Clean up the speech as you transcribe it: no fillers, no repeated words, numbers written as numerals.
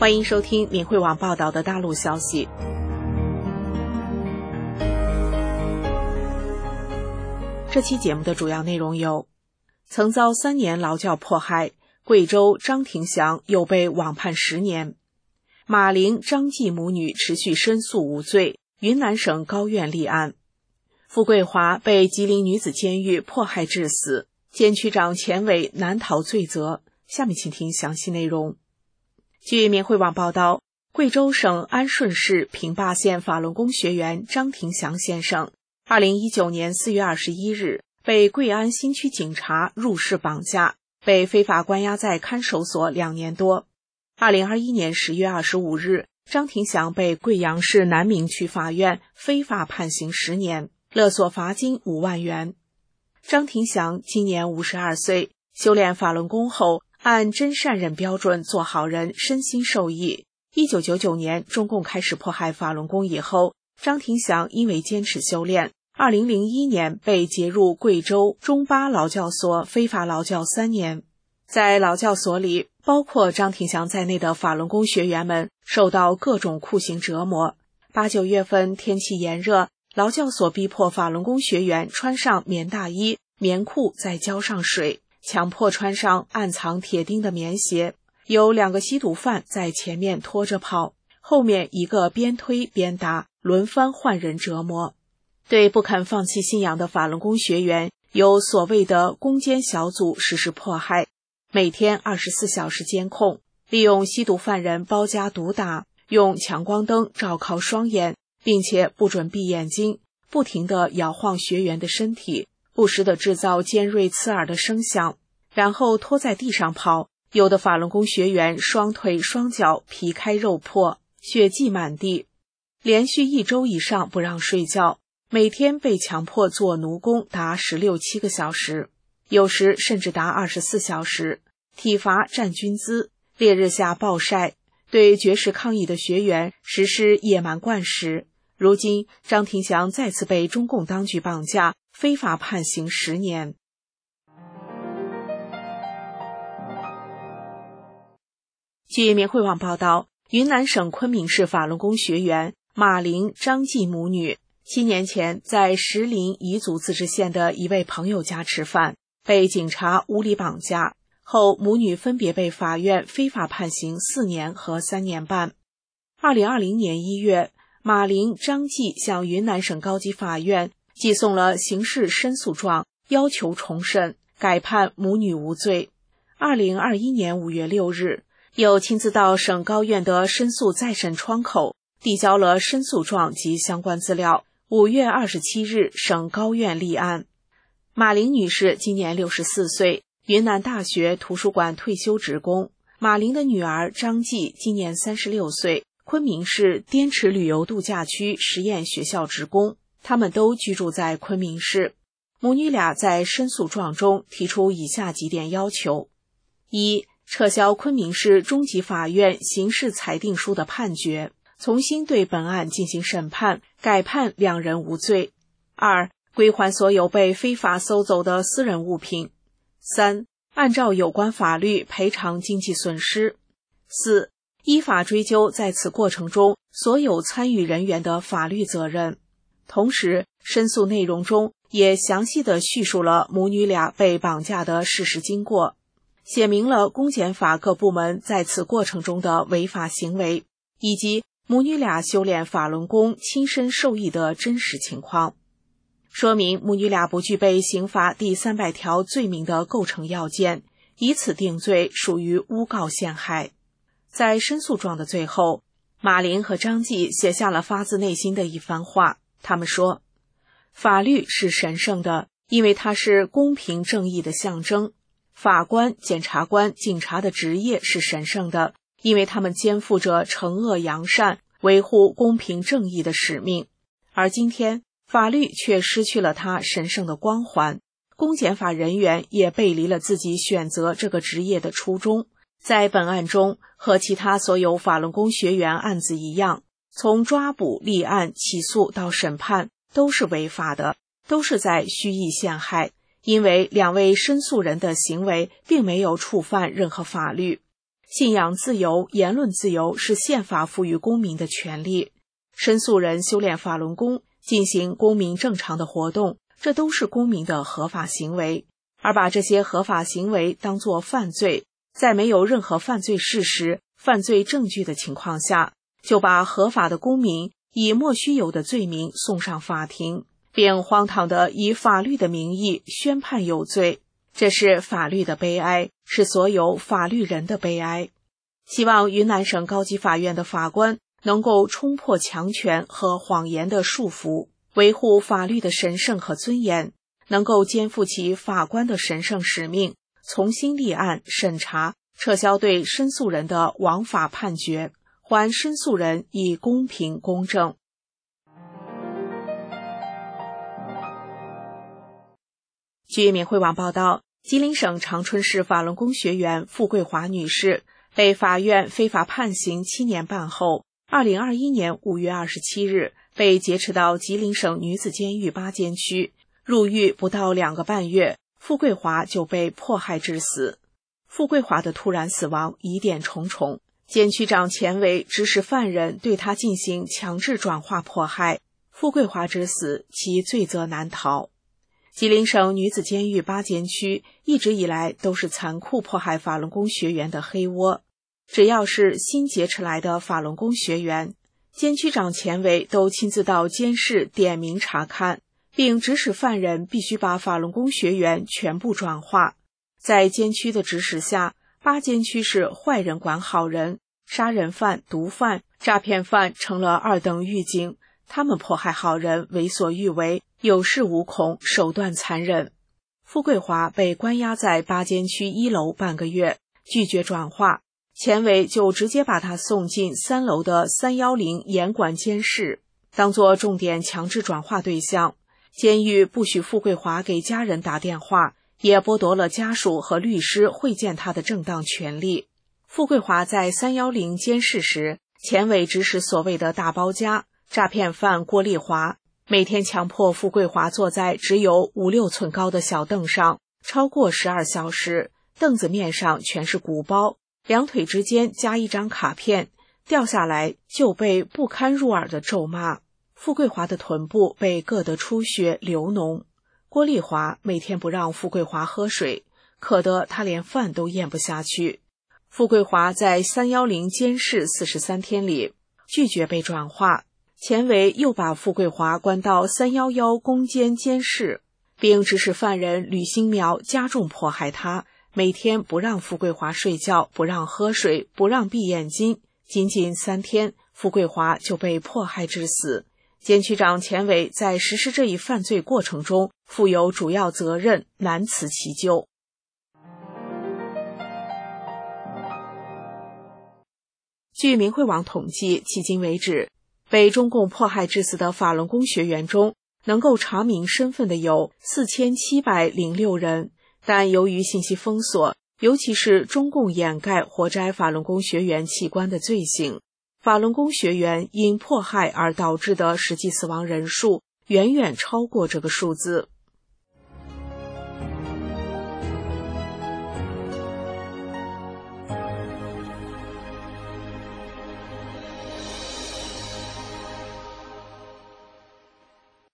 欢迎收听明慧网报道的大陆消息。这期节目的主要内容有：曾遭3年劳教迫害，贵州张廷祥又被网判10年；马玲、张继母女持续申诉无罪，云南省高院立案；傅桂华被吉林女子监狱迫害致死，监区长钱伟难逃罪责。下面请听详细内容。据明慧网报道，贵州省安顺市平坝县法轮功学员张廷祥先生2019年4月21日被贵安新区警察入室绑架，被非法关押在看守所2年多。2021年10月25日，张廷祥被贵阳市南明区法院非法判刑10年，勒索罚金5万元。张廷祥今年52岁，修炼法轮功后，按真善忍标准做好人，身心受益。1999年中共开始迫害法轮功以后，张廷祥因为坚持修炼，2001年被截入贵州中巴劳教所非法劳教3年。在劳教所里，包括张廷祥在内的法轮功学员们受到各种酷刑折磨。8、9月份天气炎热，劳教所逼迫法轮功学员穿上棉大衣、棉裤，再浇上水，强迫穿上暗藏铁钉的棉鞋，有2个吸毒犯在前面拖着跑，后面一个边推边打，轮番换人折磨。对不肯放弃信仰的法轮功学员，有所谓的攻坚小组实施迫害，每天24小时监控，利用吸毒犯人包夹毒打，用强光灯照靠双眼，并且不准闭眼睛，不停地摇晃学员的身体，不时地制造尖锐刺耳的声响，然后拖在地上跑。有的法轮功学员双腿双脚皮开肉破，血迹满地，连续1周以上不让睡觉，每天被强迫做奴工达16、7个小时，有时甚至达24小时，体罚站军姿，烈日下暴晒，对绝食抗议的学员实施野蛮灌食。如今张廷祥再次被中共当局绑架，非法判刑10年。据明慧网报道，云南省昆明市法轮功学员马玲、张继母女7年前在石林彝族自治县的一位朋友家吃饭，被警察无理绑架，后母女分别被法院非法判刑4年和3年半。2020年1月，马玲、张继向云南省高级法院寄送了刑事申诉状，要求重审，改判母女无罪。2021年5月6日，又亲自到省高院的申诉再审窗口递交了申诉状及相关资料。5月27日，省高院立案。马玲女士今年64岁，云南大学图书馆退休职工。马玲的女儿张继今年36岁，昆明市滇池旅游度假区实验学校职工，他们都居住在昆明市。母女俩在申诉状中提出以下几点要求： 1. 撤销昆明市中级法院刑事裁定书的判决，重新对本案进行审判，改判2人无罪。 2. 归还所有被非法搜走的私人物品。 3. 按照有关法律赔偿经济损失。 4. 依法追究在此过程中所有参与人员的法律责任。同时，申诉内容中也详细地叙述了母女俩被绑架的事实经过，写明了公检法各部门在此过程中的违法行为，以及母女俩修炼法轮功亲身受益的真实情况，说明母女俩不具备刑法第300条罪名的构成要件，以此定罪属于诬告陷害。在申诉状的最后，马玲和张继写下了发自内心的一番话。他们说，法律是神圣的，因为它是公平正义的象征。法官、检察官、警察的职业是神圣的，因为他们肩负着惩恶扬善、维护公平正义的使命。而今天，法律却失去了它神圣的光环，公检法人员也背离了自己选择这个职业的初衷。在本案中，和其他所有法轮功学员案子一样，从抓捕、立案、起诉到审判都是违法的，都是在蓄意陷害，因为2位申诉人的行为并没有触犯任何法律。 信仰自由、言论自由是宪法赋予公民的权利。申诉人修炼法轮功，进行公民正常的活动，这都是公民的合法行为。而把这些合法行为当作犯罪，在没有任何犯罪事实、犯罪证据的情况下，就把合法的公民以莫须有的罪名送上法庭，并荒唐地以法律的名义宣判有罪。这是法律的悲哀，是所有法律人的悲哀。希望云南省高级法院的法官能够冲破强权和谎言的束缚，维护法律的神圣和尊严，能够肩负起法官的神圣使命，重新立案、审查、撤销对申诉人的枉法判决，还申诉人以公平公正。据闽汇网报道，吉林省长春市法轮功学员付桂华女士被法院非法判刑7年半后，2021年5月27日被劫持到吉林省女子监狱巴监区，入狱不到2个半月，付桂华就被迫害致死。付桂华的突然死亡疑点重重，监区长钱伟指使犯人对她进行强制转化迫害，付桂华之死，其罪责难逃。吉林省女子监狱巴监区一直以来都是残酷迫害法轮功学员的黑窝，只要是新劫持来的法轮功学员，监区长钱伟都亲自到监室点名查看，并指使犯人必须把法轮功学员全部转化。在监区的指使下，巴监区是坏人管好人，杀人犯、毒贩、诈骗犯成了二等狱警，他们迫害好人，为所欲为，有恃无恐，手段残忍。付桂华被关押在巴监区1楼半个月，拒绝转化，钱伟就直接把他送进3楼的310严管监室，当作重点强制转化对象。监狱不许付桂华给家人打电话，也剥夺了家属和律师会见他的正当权利。付桂华在310监室时，钱伟指使所谓的大包家诈骗犯郭丽华，每天强迫付桂华坐在只有5-6寸高的小凳上，超过12小时，凳子面上全是鼓包，两腿之间夹一张卡片，掉下来就被不堪入耳的咒骂。付桂华的臀部被硌得出血流脓，郭丽华每天不让付桂华喝水，渴得他连饭都咽不下去。付桂华在310监室43天里拒绝被转化，钱伟又把付桂华关到311攻坚监室，并指使犯人吕新苗加重迫害他，每天不让付桂华睡觉，不让喝水，不让闭眼睛。仅仅3天，付桂华就被迫害致死。监区长钱伟在实施这一犯罪过程中负有主要责任，难辞其咎。据民汇网统计，迄今为止，被中共迫害致死的法轮功学员中，能够查明身份的有4706人，但由于信息封锁，尤其是中共掩盖活摘法轮功学员器官的罪行，法轮功学员因迫害而导致的实际死亡人数远远超过这个数字。